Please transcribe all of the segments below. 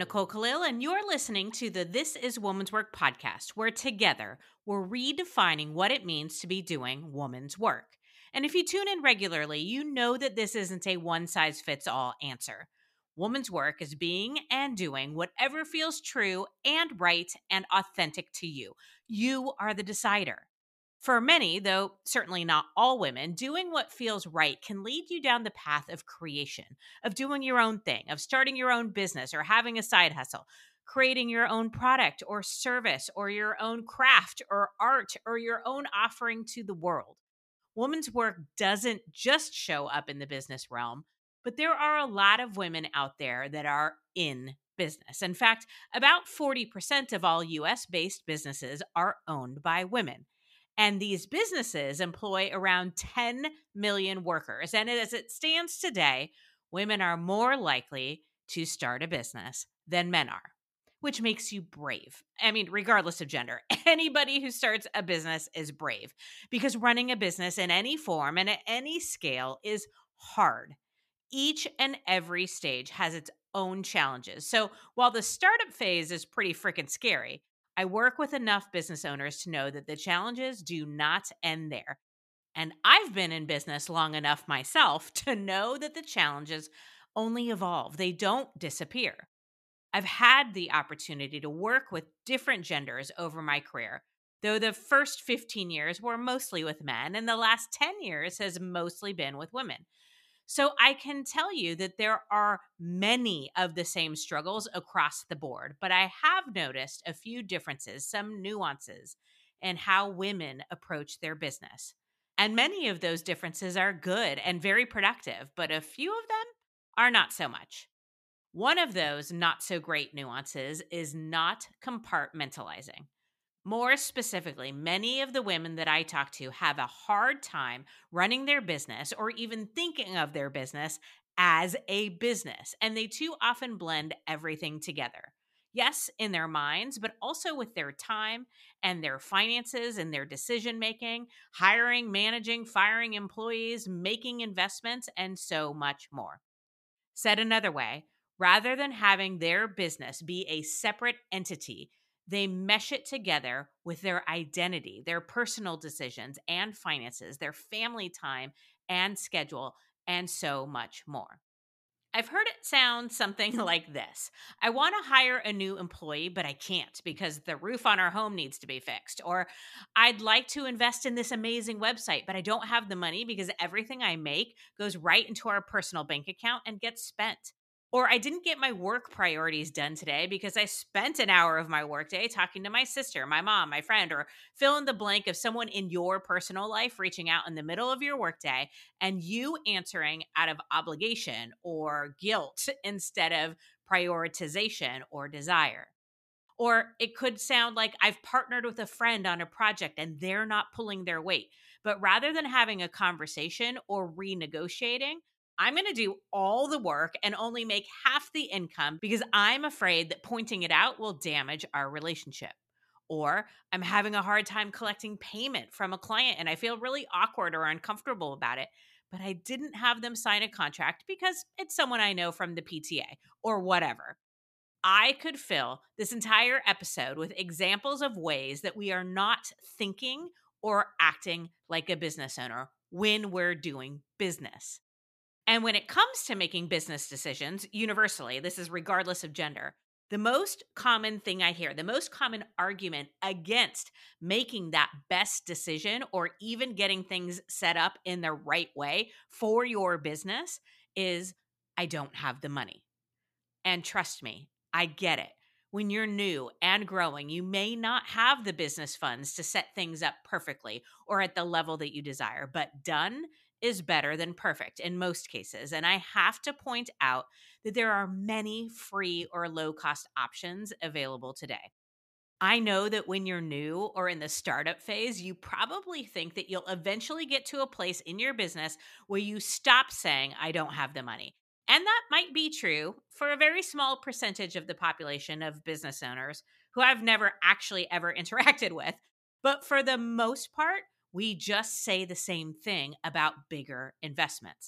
Nicole Khalil, and you're listening to the This is Woman's Work podcast, where together we're redefining what it means to be doing woman's work. And if you tune in regularly, you know that this isn't a one size fits all answer. Woman's work is being and doing whatever feels true and right and authentic to you. You are the decider. For many, though certainly not all women, doing what feels right can lead you down the path of creation, of doing your own thing, of starting your own business or having a side hustle, creating your own product or service or your own craft or art or your own offering to the world. Women's work doesn't just show up in the business realm, but there are a lot of women out there that are in business. In fact, about 40% of all US based businesses are owned by women. And these businesses employ around 10 million workers. And as it stands today, women are more likely to start a business than men are, which makes you brave. I mean, regardless of gender, anybody who starts a business is brave because running a business in any form and at any scale is hard. Each and every stage has its own challenges. So while the startup phase is pretty freaking scary, I work with enough business owners to know that the challenges do not end there. And I've been in business long enough myself to know that the challenges only evolve, they don't disappear. I've had the opportunity to work with different genders over my career, though the first 15 years were mostly with men, and the last 10 years has mostly been with women. So I can tell you that there are many of the same struggles across the board, but I have noticed a few differences, some nuances in how women approach their business. And many of those differences are good and very productive, but a few of them are not so much. One of those not so great nuances is not compartmentalizing. More specifically, many of the women that I talk to have a hard time running their business or even thinking of their business as a business, and they too often blend everything together. Yes, in their minds, but also with their time and their finances and their decision making, hiring, managing, firing employees, making investments, and so much more. Said another way, rather than having their business be a separate entity, they mesh it together with their identity, their personal decisions and finances, their family time and schedule, and so much more. I've heard it sound something like this. I want to hire a new employee, but I can't because the roof on our home needs to be fixed. Or I'd like to invest in this amazing website, but I don't have the money because everything I make goes right into our personal bank account and gets spent. Or I didn't get my work priorities done today because I spent an hour of my workday talking to my sister, my mom, my friend, or fill in the blank of someone in your personal life reaching out in the middle of your workday and you answering out of obligation or guilt instead of prioritization or desire. Or it could sound like I've partnered with a friend on a project and they're not pulling their weight. But rather than having a conversation or renegotiating, I'm going to do all the work and only make half the income because I'm afraid that pointing it out will damage our relationship. Or I'm having a hard time collecting payment from a client and I feel really awkward or uncomfortable about it, but I didn't have them sign a contract because it's someone I know from the PTA or whatever. I could fill this entire episode with examples of ways that we are not thinking or acting like a business owner when we're doing business. And when it comes to making business decisions, universally, this is regardless of gender, the most common thing I hear, the most common argument against making that best decision or even getting things set up in the right way for your business is I don't have the money. And trust me, I get it. When you're new and growing, you may not have the business funds to set things up perfectly or at the level that you desire, but done is better than perfect in most cases. And I have to point out that there are many free or low cost options available today. I know that when you're new or in the startup phase, you probably think that you'll eventually get to a place in your business where you stop saying, I don't have the money. And that might be true for a very small percentage of the population of business owners who I've never actually ever interacted with. But for the most part, we just say the same thing about bigger investments.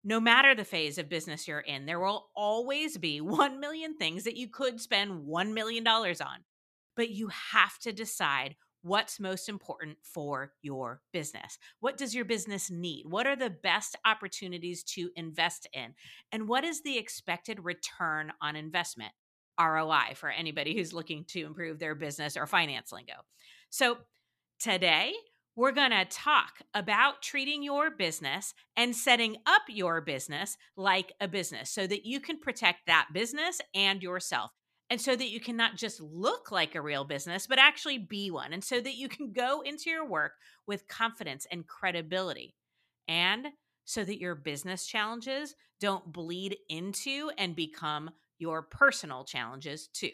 No matter the phase of business you're in, there will always be 1 million things that you could spend $1 million on. But you have to decide what's most important for your business. What does your business need? What are the best opportunities to invest in? And what is the expected return on investment? ROI for anybody who's looking to improve their business or finance lingo. So today, we're going to talk about treating your business and setting up your business like a business so that you can protect that business and yourself. And so that you can not just look like a real business, but actually be one. And so that you can go into your work with confidence and credibility. And so that your business challenges don't bleed into and become your personal challenges too.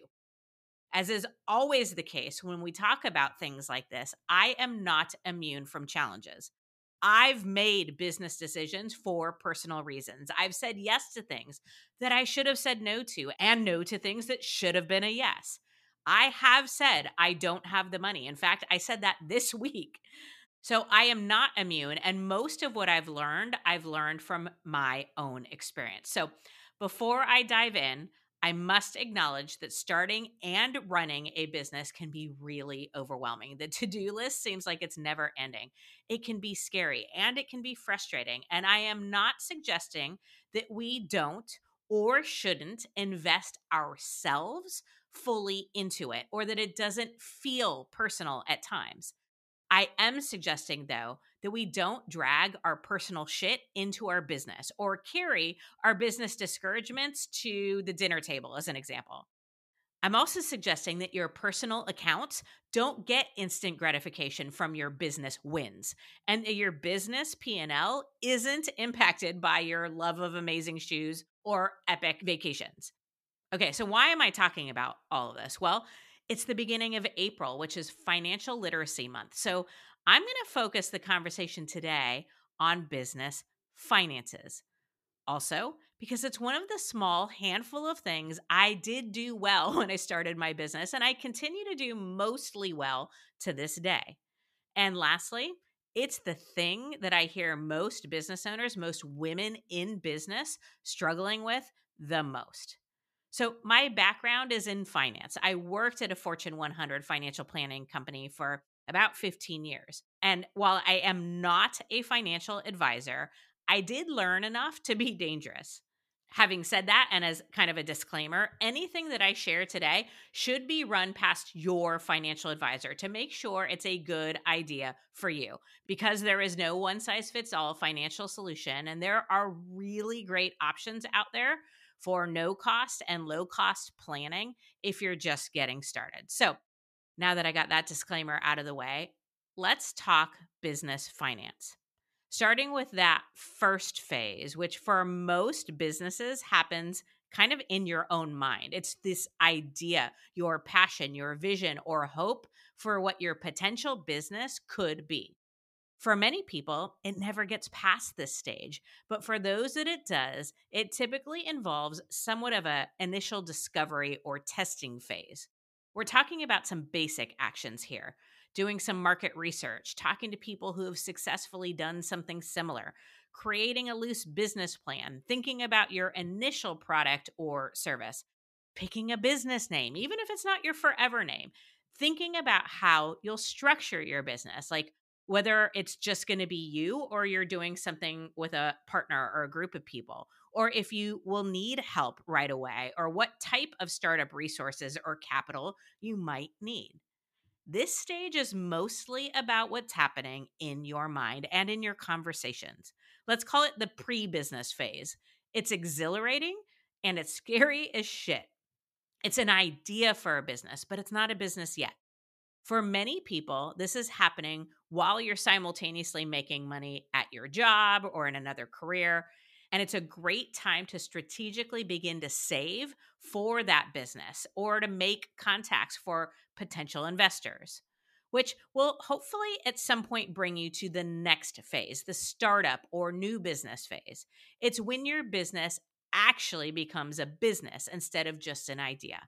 As is always the case when we talk about things like this, I am not immune from challenges. I've made business decisions for personal reasons. I've said yes to things that I should have said no to, and no to things that should have been a yes. I have said I don't have the money. In fact, I said that this week. So I am not immune. And most of what I've learned from my own experience. So before I dive in, I must acknowledge that starting and running a business can be really overwhelming. The to do list seems like it's never ending. It can be scary and it can be frustrating. And I am not suggesting that we don't or shouldn't invest ourselves fully into it or that it doesn't feel personal at times. I am suggesting, though, that we don't drag our personal shit into our business or carry our business discouragements to the dinner table, as an example. I'm also suggesting that your personal accounts don't get instant gratification from your business wins and that your business P&L isn't impacted by your love of amazing shoes or epic vacations. Okay, so why am I talking about all of this? Well, it's the beginning of April, which is Financial Literacy Month. So I'm going to focus the conversation today on business finances. Also, because it's one of the small handful of things I did do well when I started my business, and I continue to do mostly well to this day. And lastly, it's the thing that I hear most business owners, most women in business struggling with the most. So, my background is in finance. I worked at a Fortune 100 financial planning company for about 15 years. And while I am not a financial advisor, I did learn enough to be dangerous. Having said that, and as kind of a disclaimer, anything that I share today should be run past your financial advisor to make sure it's a good idea for you because there is no one size fits all financial solution. And there are really great options out there for no cost and low cost planning if you're just getting started. So now that I got that disclaimer out of the way, let's talk business finance. Starting with that first phase, which for most businesses happens kind of in your own mind. It's this idea, your passion, your vision, or hope for what your potential business could be. For many people, it never gets past this stage, but for those that it does, it typically involves somewhat of an initial discovery or testing phase. We're talking about some basic actions here, doing some market research, talking to people who have successfully done something similar, creating a loose business plan, thinking about your initial product or service, picking a business name, even if it's not your forever name, thinking about how you'll structure your business, like whether it's just going to be you or you're doing something with a partner or a group of people, or if you will need help right away, or what type of startup resources or capital you might need. This stage is mostly about what's happening in your mind and in your conversations. Let's call it the pre business phase. It's exhilarating and it's scary as shit. It's an idea for a business, but it's not a business yet. For many people, this is happening while you're simultaneously making money at your job or in another career. And it's a great time to strategically begin to save for that business or to make contacts for potential investors, which will hopefully at some point bring you to the next phase, the startup or new business phase. It's when your business actually becomes a business instead of just an idea.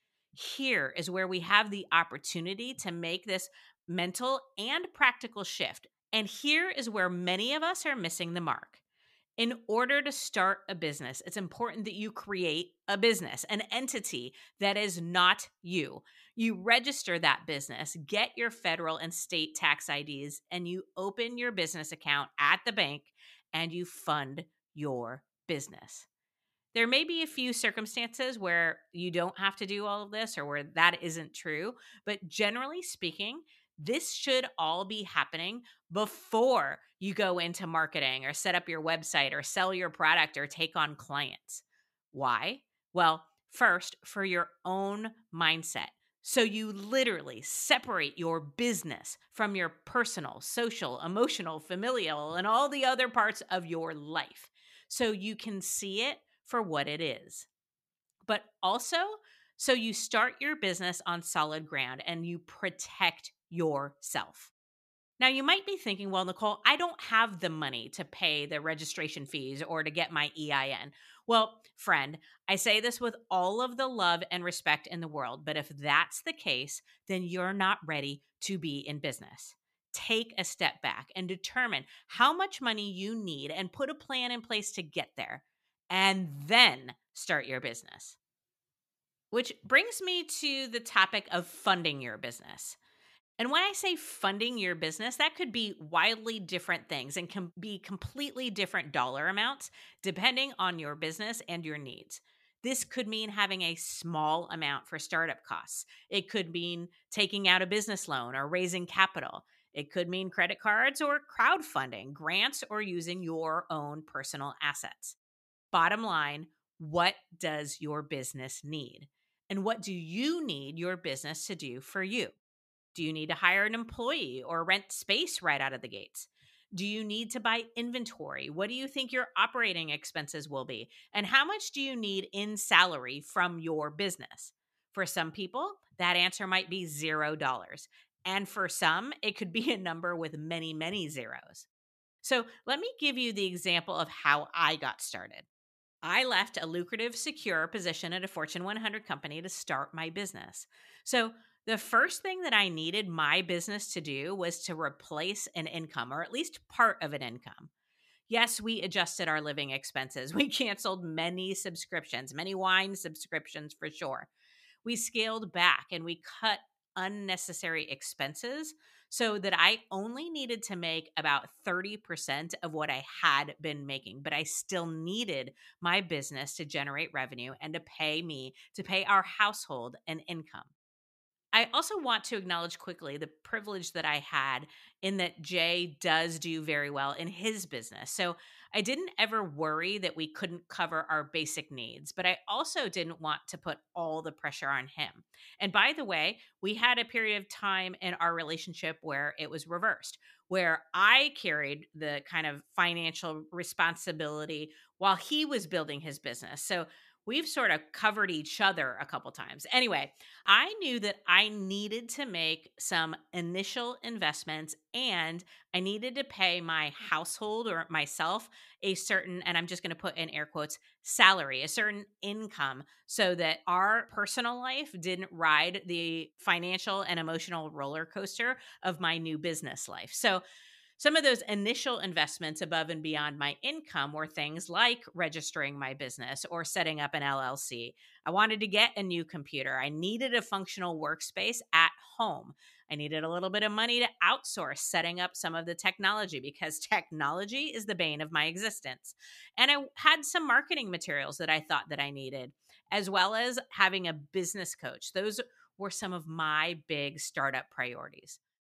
Here is where we have the opportunity to make this mental and practical shift. And here is where many of us are missing the mark. In order to start a business, it's important that you create a business, an entity that is not you. You register that business, get your federal and state tax IDs, and you open your business account at the bank and you fund your business. There may be a few circumstances where you don't have to do all of this or where that isn't true, but generally speaking, this should all be happening before you go into marketing or set up your website or sell your product or take on clients. Why? Well, first, for your own mindset. So you literally separate your business from your personal, social, emotional, familial, and all the other parts of your life so you can see it for what it is. But also, so you start your business on solid ground and you protect yourself. Now, you might be thinking, well, Nicole, I don't have the money to pay the registration fees or to get my EIN. Well, friend, I say this with all of the love and respect in the world, but if that's the case, then you're not ready to be in business. Take a step back and determine how much money you need and put a plan in place to get there, and then start your business. Which brings me to the topic of funding your business. And when I say funding your business, that could be wildly different things and can be completely different dollar amounts depending on your business and your needs. This could mean having a small amount for startup costs. It could mean taking out a business loan or raising capital. It could mean credit cards or crowdfunding, grants, or using your own personal assets. Bottom line, what does your business need? And what do you need your business to do for you? Do you need to hire an employee or rent space right out of the gates? Do you need to buy inventory? What do you think your operating expenses will be? And how much do you need in salary from your business? For some people, that answer might be $0. And for some, it could be a number with many, many zeros. So let me give you the example of how I got started. I left a lucrative, secure position at a Fortune 100 company to start my business. So, the first thing that I needed my business to do was to replace an income, or at least part of an income. Yes, we adjusted our living expenses. We canceled many subscriptions, many wine subscriptions for sure. We scaled back and we cut unnecessary expenses so that I only needed to make about 30% of what I had been making, but I still needed my business to generate revenue and to pay me to pay our household an income. I also want to acknowledge quickly the privilege that I had in that Jay does do very well in his business. So I didn't ever worry that we couldn't cover our basic needs, but I also didn't want to put all the pressure on him. And by the way, we had a period of time in our relationship where it was reversed, where I carried the kind of financial responsibility while he was building his business. So we've sort of covered each other a couple times. Anyway, I knew that I needed to make some initial investments and I needed to pay my household or myself a certain, and I'm just going to put in air quotes, salary, a certain income so that our personal life didn't ride the financial and emotional roller coaster of my new business life. So some of those initial investments above and beyond my income were things like registering my business or setting up an LLC. I wanted to get a new computer. I needed a functional workspace at home. I needed a little bit of money to outsource setting up some of the technology because technology is the bane of my existence. And I had some marketing materials that I thought that I needed, as well as having a business coach. Those were some of my big startup priorities.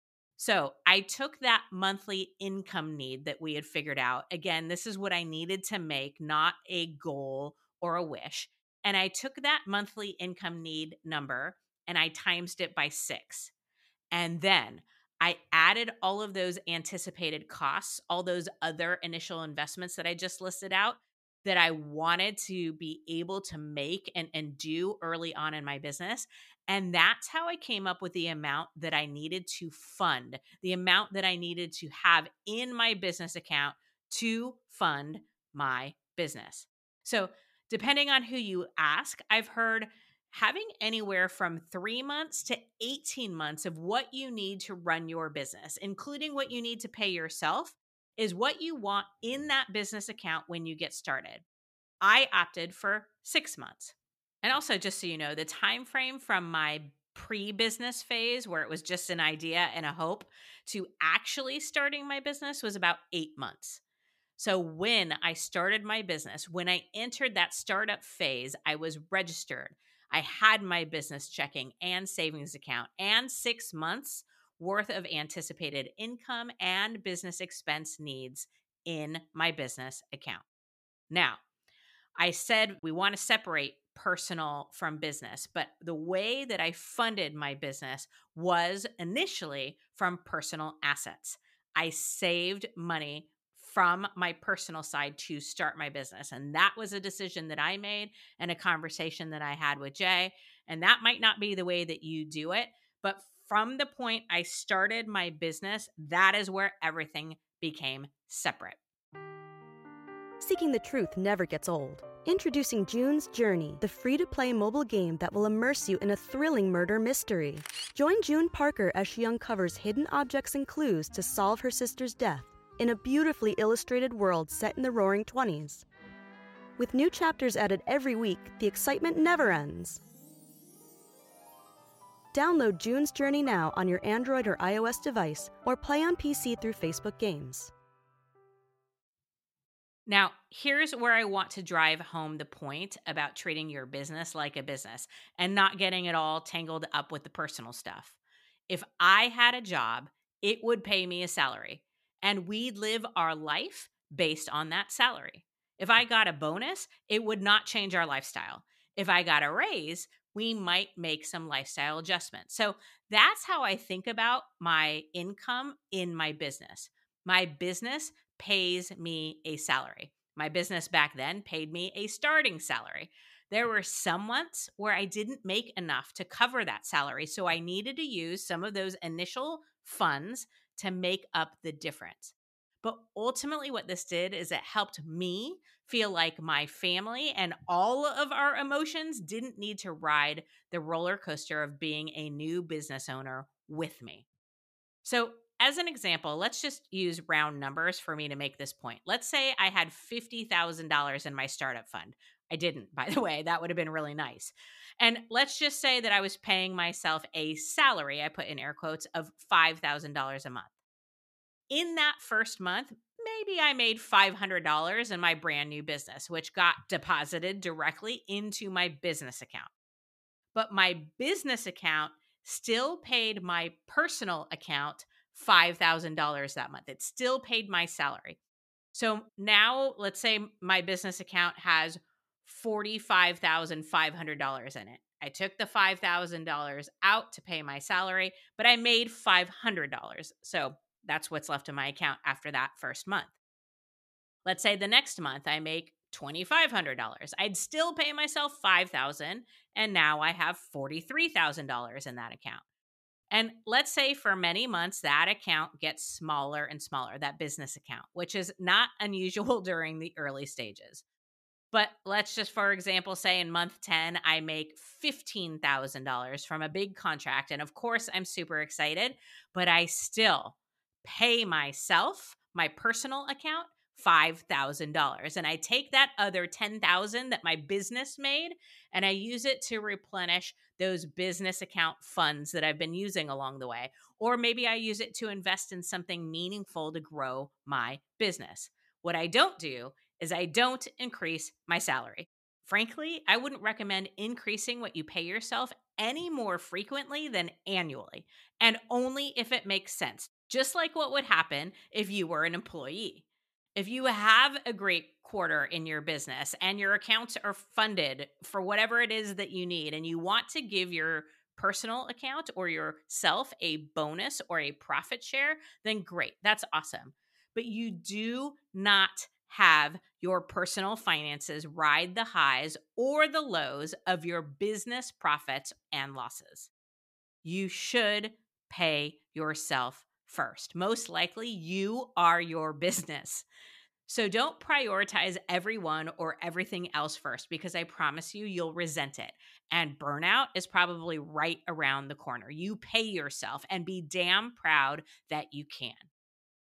So I took that monthly income need that we had figured out. Again, this is what I needed to make, not a goal or a wish. And I took that monthly income need number and I times it by 6. And then I added all of those anticipated costs, all those other initial investments that I just listed out that I wanted to be able to make and do early on in my business. And that's how I came up with the amount that I needed to fund, the amount that I needed to have in my business account to fund my business. So, depending on who you ask, I've heard having anywhere from 3 months to 18 months of what you need to run your business, including what you need to pay yourself, is what you want in that business account when you get started. I opted for 6 months. And also, just so you know, the time frame from my pre-business phase where it was just an idea and a hope to actually starting my business was about 8 months. So when I started my business, when I entered that startup phase, I was registered. I had my business checking and savings account and 6 months worth of anticipated income and business expense needs in my business account. Now, I said we want to separate personal from business, but the way that I funded my business was initially from personal assets. I saved money from my personal side to start my business. And that was a decision that I made and a conversation that I had with Jay. And that might not be the way that you do it, but from the point I started my business, that is where everything became separate. Seeking the truth never gets old. Introducing June's Journey, the free-to-play mobile game that will immerse you in a thrilling murder mystery. Join June Parker as she uncovers hidden objects and clues to solve her sister's death in a beautifully illustrated world set in the Roaring '20s. With new chapters added every week, the excitement never ends. Download June's Journey now on your Android or iOS device, or play on PC through Facebook Games. Now, here's where I want to drive home the point about treating your business like a business and not getting it all tangled up with the personal stuff. If I had a job, it would pay me a salary, and we'd live our life based on that salary. If I got a bonus, it would not change our lifestyle. If I got a raise, we might make some lifestyle adjustments. So that's how I think about my income in my business. My business pays me a salary. My business back then paid me a starting salary. There were some months where I didn't make enough to cover that salary, so I needed to use some of those initial funds to make up the difference. But ultimately, what this did is it helped me feel like my family and all of our emotions didn't need to ride the roller coaster of being a new business owner with me. So, as an example, let's just use round numbers for me to make this point. Let's say I had $50,000 in my startup fund. I didn't, by the way. That would have been really nice. And let's just say that I was paying myself a salary, I put in air quotes, of $5,000 a month. In that first month, maybe I made $500 in my brand new business, which got deposited directly into my business account. But my business account still paid my personal account $5,000 that month. It still paid my salary. So now let's say my business account has $45,500 in it. I took the $5,000 out to pay my salary, but I made $500. So that's what's left in my account after that first month. Let's say the next month I make $2,500. I'd still pay myself $5,000, and now I have $43,000 in that account. And let's say for many months that account gets smaller and smaller, that business account, which is not unusual during the early stages. But let's just, for example, say in month 10, I make $15,000 from a big contract. And of course, I'm super excited, but I still pay myself, my personal account, $5,000. And I take that other $10,000 that my business made and I use it to replenish those business account funds that I've been using along the way. Or maybe I use it to invest in something meaningful to grow my business. What I don't do is I don't increase my salary. Frankly, I wouldn't recommend increasing what you pay yourself any more frequently than annually, and only if it makes sense, just like what would happen if you were an employee. If you have a great quarter in your business and your accounts are funded for whatever it is that you need, and you want to give your personal account or yourself a bonus or a profit share, then great. That's awesome. But you do not have your personal finances ride the highs or the lows of your business profits and losses. You should pay yourself first. Most likely, you are your business. So don't prioritize everyone or everything else first, because I promise you, you'll resent it. And burnout is probably right around the corner. You pay yourself and be damn proud that you can.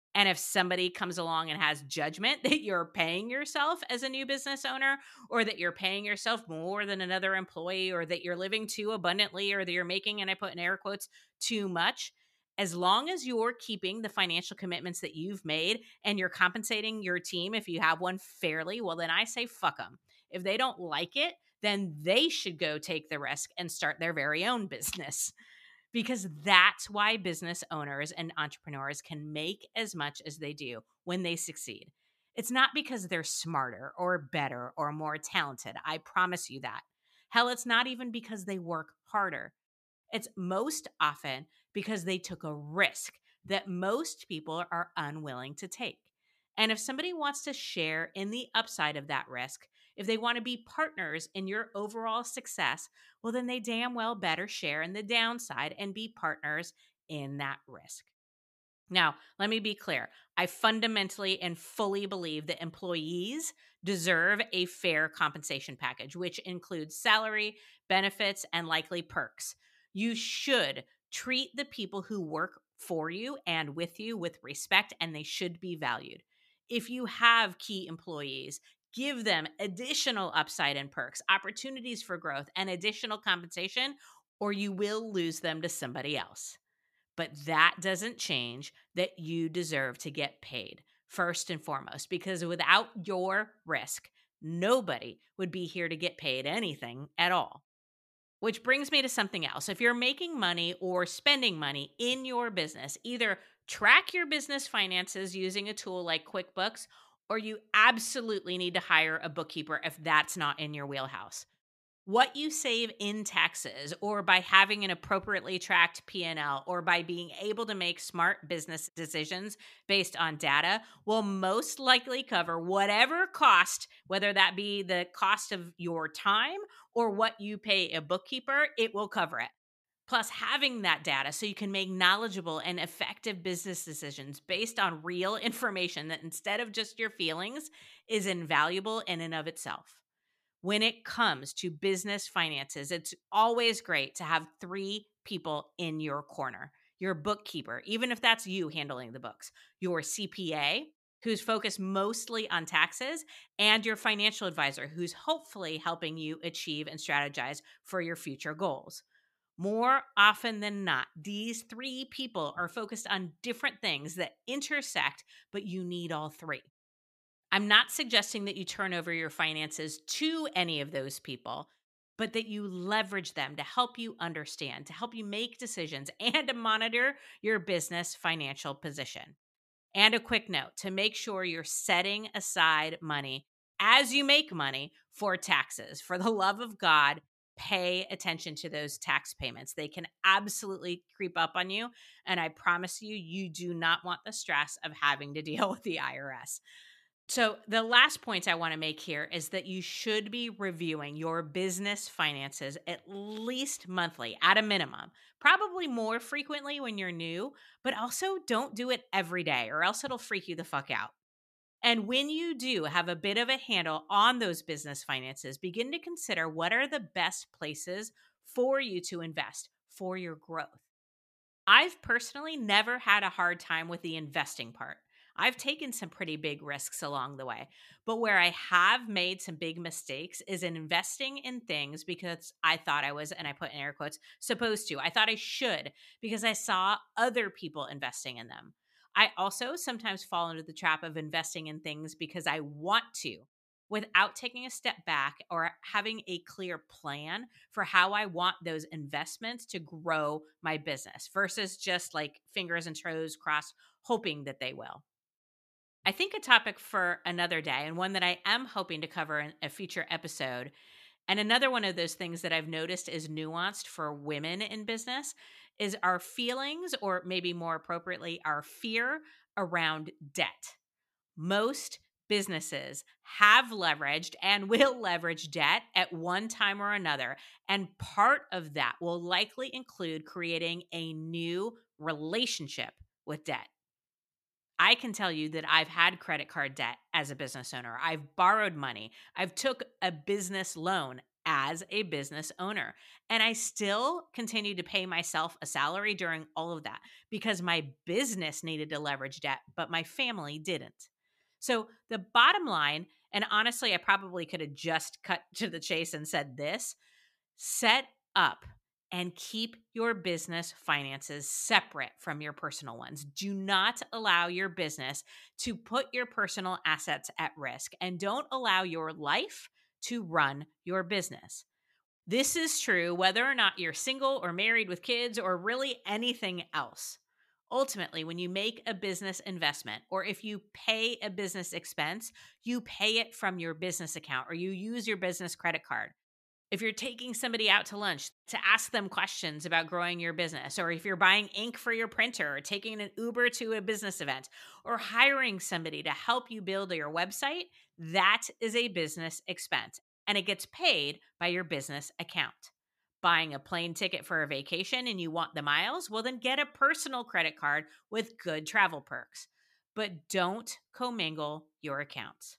And if somebody comes along and has judgment that you're paying yourself as a new business owner, or that you're paying yourself more than another employee, or that you're living too abundantly, or that you're making, and I put in air quotes, too much, as long as you're keeping the financial commitments that you've made and you're compensating your team, if you have one, fairly, well, then I say fuck them. If they don't like it, then they should go take the risk and start their very own business, because that's why business owners and entrepreneurs can make as much as they do when they succeed. It's not because they're smarter or better or more talented. I promise you that. Hell, it's not even because they work harder. It's most often because they took a risk that most people are unwilling to take. And if somebody wants to share in the upside of that risk, if they want to be partners in your overall success, well, then they damn well better share in the downside and be partners in that risk. Now, let me be clear. I fundamentally and fully believe that employees deserve a fair compensation package, which includes salary, benefits, and likely perks. You should treat the people who work for you and with you with respect, and they should be valued. If you have key employees, give them additional upside and perks, opportunities for growth, and additional compensation, or you will lose them to somebody else. But that doesn't change that you deserve to get paid first and foremost, because without your risk, nobody would be here to get paid anything at all. Which brings me to something else. If you're making money or spending money in your business, either track your business finances using a tool like QuickBooks, or you absolutely need to hire a bookkeeper if that's not in your wheelhouse. What you save in taxes, or by having an appropriately tracked P&L, or by being able to make smart business decisions based on data, will most likely cover whatever cost, whether that be the cost of your time or what you pay a bookkeeper, it will cover it. Plus, having that data so you can make knowledgeable and effective business decisions based on real information that, instead of just your feelings, is invaluable in and of itself. When it comes to business finances, it's always great to have 3 people in your corner. Your bookkeeper, even if that's you handling the books, your CPA, who's focused mostly on taxes, and your financial advisor, who's hopefully helping you achieve and strategize for your future goals. More often than not, these 3 people are focused on different things that intersect, but you need all 3. I'm not suggesting that you turn over your finances to any of those people, but that you leverage them to help you understand, to help you make decisions, and to monitor your business financial position. And a quick note to make sure you're setting aside money as you make money for taxes. For the love of God, pay attention to those tax payments. They can absolutely creep up on you. And I promise you, you do not want the stress of having to deal with the IRS. So, the last point I want to make here is that you should be reviewing your business finances at least monthly at a minimum, probably more frequently when you're new, but also don't do it every day or else it'll freak you the fuck out. And when you do have a bit of a handle on those business finances, begin to consider what are the best places for you to invest for your growth. I've personally never had a hard time with the investing part. I've taken some pretty big risks along the way, but where I have made some big mistakes is in investing in things because I thought I was, and I put in air quotes, supposed to. I thought I should because I saw other people investing in them. I also sometimes fall into the trap of investing in things because I want to, without taking a step back or having a clear plan for how I want those investments to grow my business versus just like fingers and toes crossed, hoping that they will. I think a topic for another day, and one that I am hoping to cover in a future episode, and another one of those things that I've noticed is nuanced for women in business, is our feelings, or maybe more appropriately, our fear around debt. Most businesses have leveraged and will leverage debt at one time or another. And part of that will likely include creating a new relationship with debt. I can tell you that I've had credit card debt as a business owner. I've borrowed money. I've took a business loan as a business owner. And I still continued to pay myself a salary during all of that because my business needed to leverage debt, but my family didn't. So the bottom line, and honestly, I probably could have just cut to the chase and said this: set up and keep your business finances separate from your personal ones. Do not allow your business to put your personal assets at risk, and don't allow your life to run your business. This is true whether or not you're single or married with kids or really anything else. Ultimately, when you make a business investment or if you pay a business expense, you pay it from your business account or you use your business credit card. If you're taking somebody out to lunch to ask them questions about growing your business, or if you're buying ink for your printer, or taking an Uber to a business event, or hiring somebody to help you build your website, that is a business expense and it gets paid by your business account. Buying a plane ticket for a vacation and you want the miles, well, then get a personal credit card with good travel perks. But don't commingle your accounts.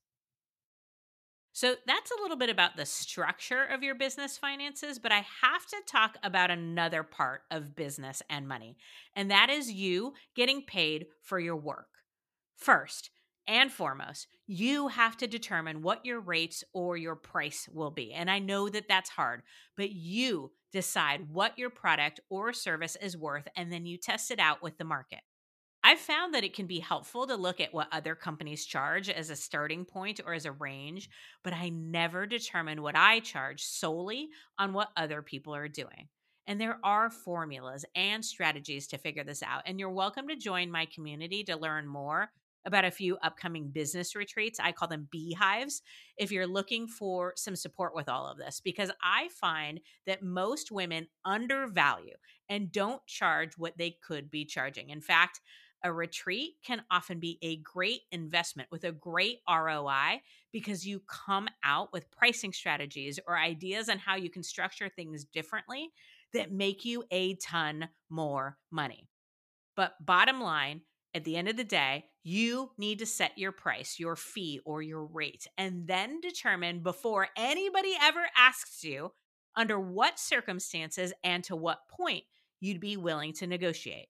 So that's a little bit about the structure of your business finances, but I have to talk about another part of business and money, and that is you getting paid for your work. First and foremost, you have to determine what your rates or your price will be. And I know that that's hard, but you decide what your product or service is worth, and then you test it out with the market. I've found that it can be helpful to look at what other companies charge as a starting point or as a range, but I never determine what I charge solely on what other people are doing. And there are formulas and strategies to figure this out. And you're welcome to join my community to learn more about a few upcoming business retreats. I call them beehives. If you're looking for some support with all of this, because I find that most women undervalue and don't charge what they could be charging. In fact, a retreat can often be a great investment with a great ROI because you come out with pricing strategies or ideas on how you can structure things differently that make you a ton more money. But bottom line, at the end of the day, you need to set your price, your fee, or your rate, and then determine before anybody ever asks you under what circumstances and to what point you'd be willing to negotiate.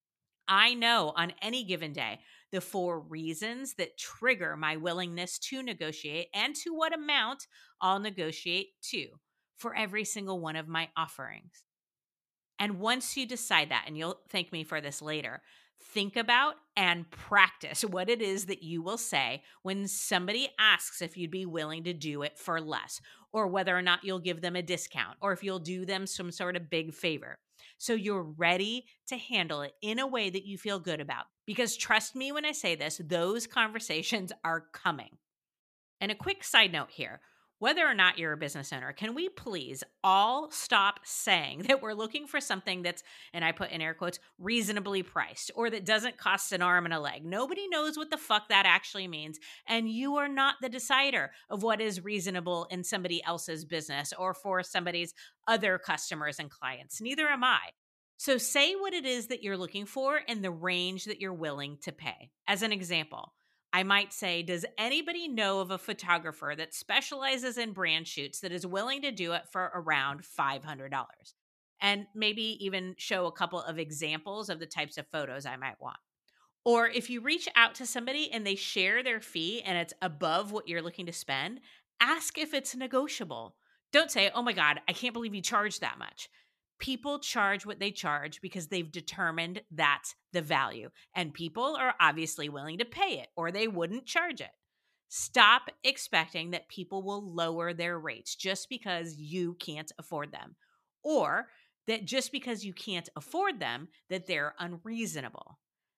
I know on any given day the 4 reasons that trigger my willingness to negotiate and to what amount I'll negotiate to for every single one of my offerings. And once you decide that, and you'll thank me for this later, think about and practice what it is that you will say when somebody asks if you'd be willing to do it for less, or whether or not you'll give them a discount, or if you'll do them some sort of big favor. So you're ready to handle it in a way that you feel good about. Because trust me when I say this, those conversations are coming. And a quick side note here: whether or not you're a business owner, can we please all stop saying that we're looking for something that's, and I put in air quotes, reasonably priced, or that doesn't cost an arm and a leg? Nobody knows what the fuck that actually means. And you are not the decider of what is reasonable in somebody else's business or for somebody's other customers and clients. Neither am I. So say what it is that you're looking for and the range that you're willing to pay. As an example, I might say, does anybody know of a photographer that specializes in brand shoots that is willing to do it for around $500? And maybe even show a couple of examples of the types of photos I might want. Or if you reach out to somebody and they share their fee and it's above what you're looking to spend, ask if it's negotiable. Don't say, oh my God, I can't believe you charge that much. People charge what they charge because they've determined that's the value. And people are obviously willing to pay it or they wouldn't charge it. Stop expecting that people will lower their rates just because you can't afford them, or that just because you can't afford them, that they're unreasonable.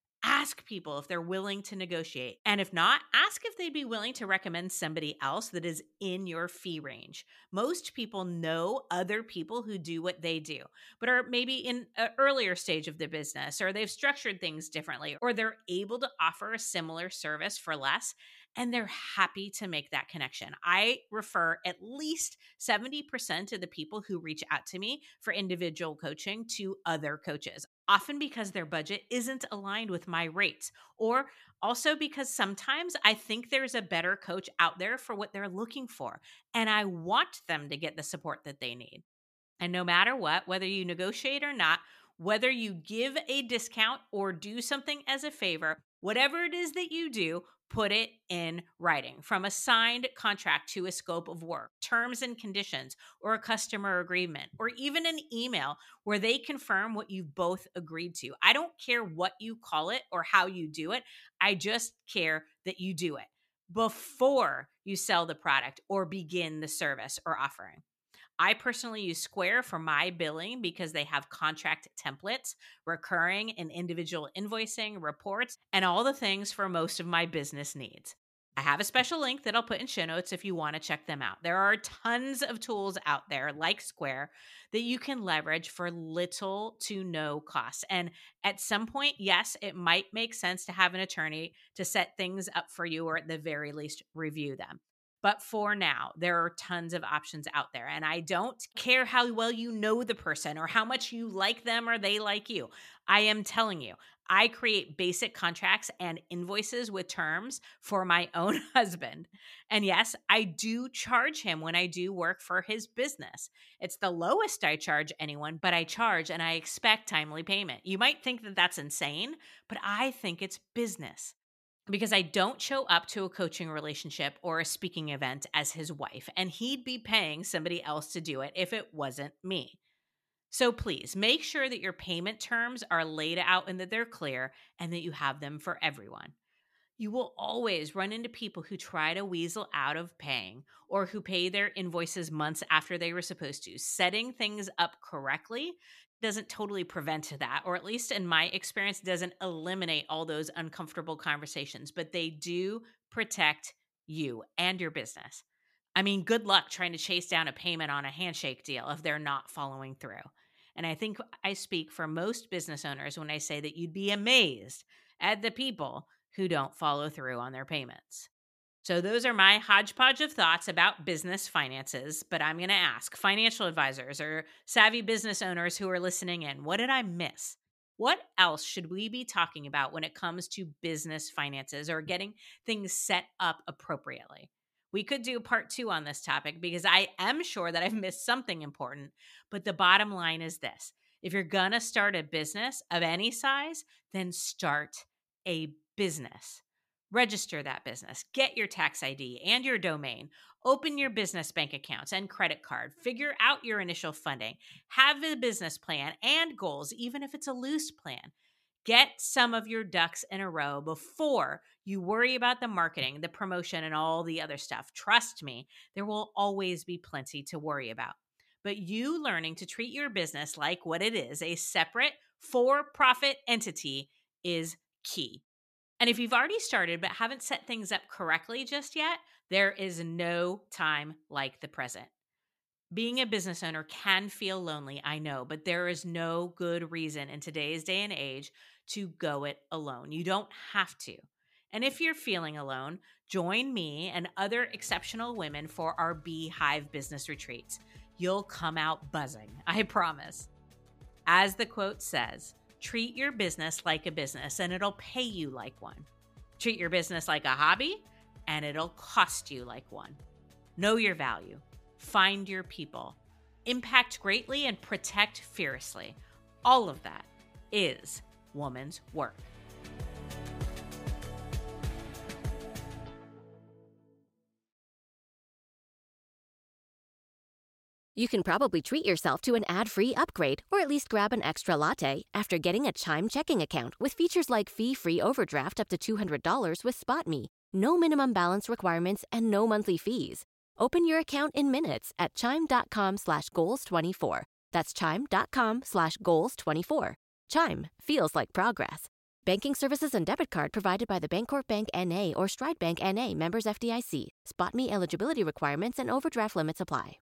Ask people if they're willing to negotiate. And if not, ask if they'd be willing to recommend somebody else that is in your fee range. Most people know other people who do what they do, but are maybe in an earlier stage of the business, or they've structured things differently, or they're able to offer a similar service for less, and they're happy to make that connection. I refer at least 70% of the people who reach out to me for individual coaching to other coaches. often because their budget isn't aligned with my rates, or also because sometimes I think there's a better coach out there for what they're looking for, and I want them to get the support that they need. And no matter what, whether you negotiate or not, whether you give a discount or do something as a favor, whatever it is that you do, put it in writing, from a signed contract to a scope of work, terms and conditions, or a customer agreement, or even an email where they confirm what you've both agreed to. I don't care what you call it or how you do it. I just care that you do it before you sell the product or begin the service or offering. I personally use Square for my billing because they have contract templates, recurring and individual invoicing, reports, and all the things for most of my business needs. I have a special link that I'll put in show notes if you want to check them out. There are tons of tools out there like Square that you can leverage for little to no cost. And at some point, yes, it might make sense to have an attorney to set things up for you, or at the very least review them. But for now, there are tons of options out there. And I don't care how well you know the person or how much you like them or they like you. I am telling you, I create basic contracts and invoices with terms for my own husband. And yes, I do charge him when I do work for his business. It's the lowest I charge anyone, but I charge and I expect timely payment. You might think that that's insane, but I think it's business, because I don't show up to a coaching relationship or a speaking event as his wife, and he'd be paying somebody else to do it if it wasn't me. So please make sure that your payment terms are laid out and that they're clear and that you have them for everyone. You will always run into people who try to weasel out of paying, or who pay their invoices months after they were supposed to. Setting things up correctly doesn't totally prevent that, or at least in my experience, doesn't eliminate all those uncomfortable conversations, but they do protect you and your business. I mean, good luck trying to chase down a payment on a handshake deal if they're not following through. And I think I speak for most business owners when I say that you'd be amazed at the people who don't follow through on their payments. So those are my hodgepodge of thoughts about business finances, but I'm going to ask financial advisors or savvy business owners who are listening in, what did I miss? What else should we be talking about when it comes to business finances or getting things set up appropriately? We could do part 2 on this topic because I am sure that I've missed something important, but the bottom line is this. If you're going to start a business of any size, then start a business. Register that business, get your tax ID and your domain, open your business bank accounts and credit card, figure out your initial funding, have a business plan and goals, even if it's a loose plan. Get some of your ducks in a row before you worry about the marketing, the promotion, and all the other stuff. Trust me, there will always be plenty to worry about. But you learning to treat your business like what it is, a separate for-profit entity, is key. And if you've already started but haven't set things up correctly just yet, there is no time like the present. Being a business owner can feel lonely, I know, but there is no good reason in today's day and age to go it alone. You don't have to. And if you're feeling alone, join me and other exceptional women for our Beehive business retreats. You'll come out buzzing, I promise. As the quote says, treat your business like a business and it'll pay you like one. Treat your business like a hobby and it'll cost you like one. Know your value. Find your people. Impact greatly and protect fiercely. All of that is woman's work. You can probably treat yourself to an ad-free upgrade, or at least grab an extra latte after getting a Chime checking account with features like fee-free overdraft up to $200 with SpotMe. No minimum balance requirements and no monthly fees. Open your account in minutes at chime.com/goals24. That's chime.com/goals24. Chime feels like progress. Banking services and debit card provided by the Bancorp Bank N.A. or Stride Bank N.A. members FDIC. SpotMe eligibility requirements and overdraft limits apply.